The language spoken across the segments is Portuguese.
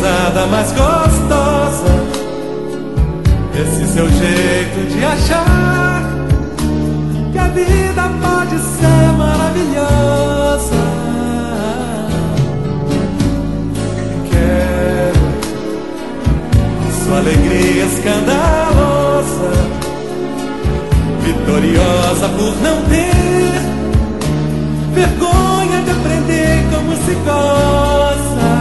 risada mais gostosa, esse seu jeito de achar que a vida pode ser maravilhosa. Quero sua alegria escandalosa, vitoriosa por não ter vergonha de aprender como se goza.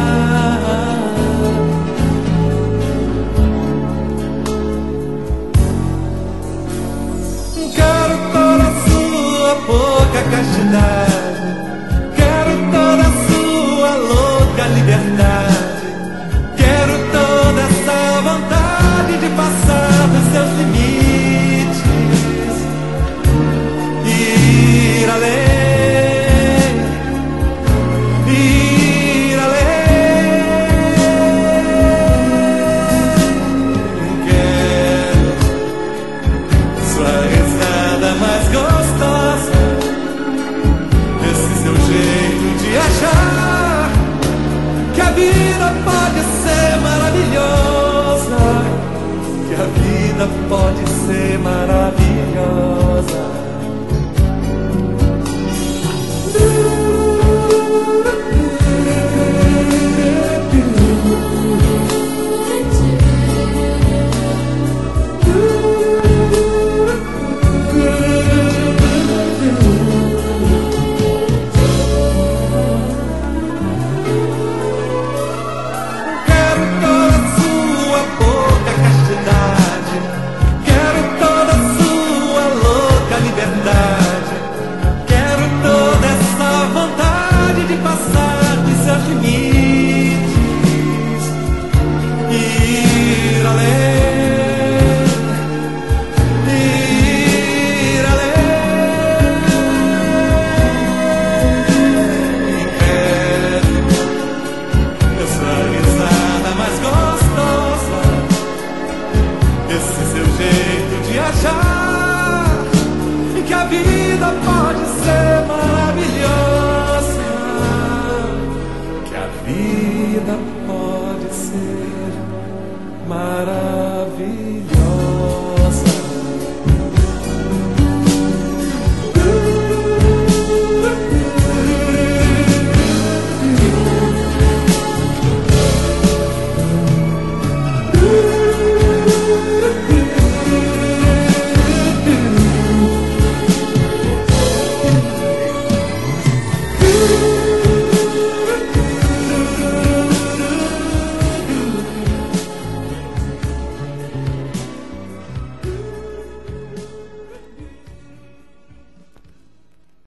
Quero toda a sua pouca castidade, quero toda a sua louca liberdade, quero toda essa vontade de passar dos seus limites e ir além. Achar que a vida pode ser maravilhosa, que a vida pode ser maravilhosa. Achar que a vida pode ser maravilhosa, que a vida pode ser maravilhosa.